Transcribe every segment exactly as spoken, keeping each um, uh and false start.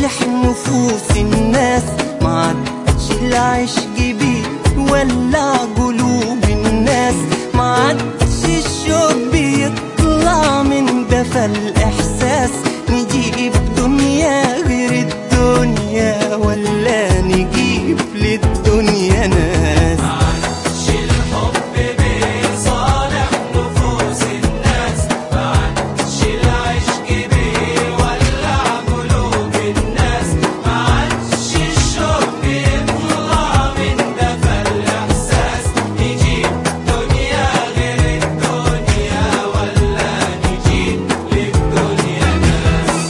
صالح نفوس الناس، معادش العشق بيولع قلوب الناس، معادش الشوق بيطلع من دفى الإحساس. نجيب دنيا غير الدنيا ولا نجيب للدنيا ناس؟ معادش الحب بيصالح نفوس الناس، معادش العشق بيولع قلوب الناس، معادش الشوق بيطلع من دفى الإحساس. نجيب دنيا غير الدنيا ولا نجيب للدنيا ناس؟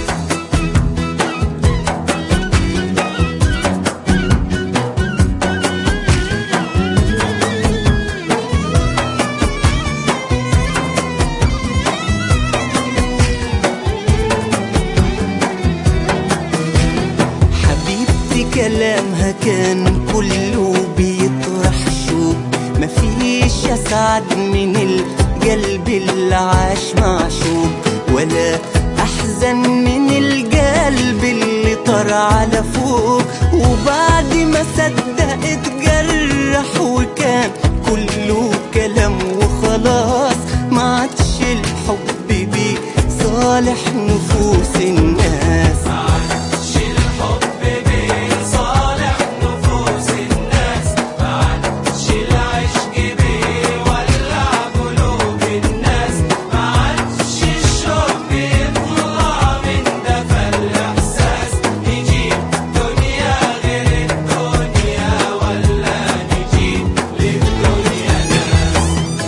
حبيبتي كلامها كان كله بيطرح شوق، مفيش أسعد من القلب اللي عاش معشوق، ولا أحزن من القلب اللي طار على فوق. وبعد ما صدق اتجرح وكان كله كلام وخلاص، معادش الحب بيه صالح نفوس الناس. معادش الحب بيصالح نفوس الناس، معادش العشق بيولع قلوب الناس، معادش الشوق بيطلع من دفى الإحساس. نجيب دنيا غير الدنيا ولا نجيب للدنيا ناس؟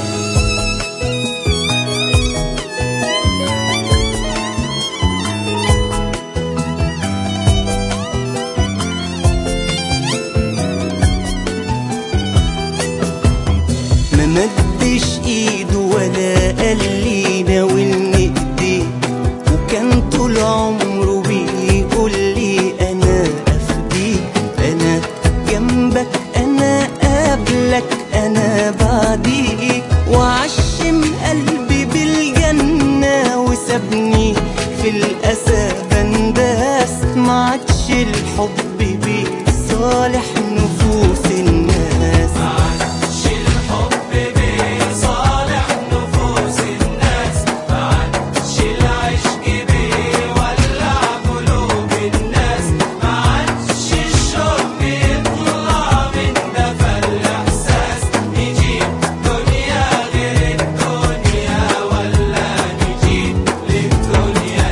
ما مدش ايده ولا قال لي ناولني ايديه، وكان طول عمره بيقول لي انا افديك، انا جنبك انا قبلك انا بعديك. وعشم قلبي بالجنة وسابني في الأسى بنداس، معادش الحب بيه صالح نفوس الناس. معادش الحب بيصالح نفوس الناس، معادش العشق بيولع قلوب الناس، معادش الشوق بيطلع من دفى الإحساس. نجيب دنيا غير الدنيا ولا نجيب للدنيا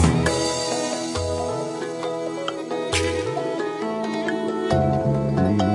ناس؟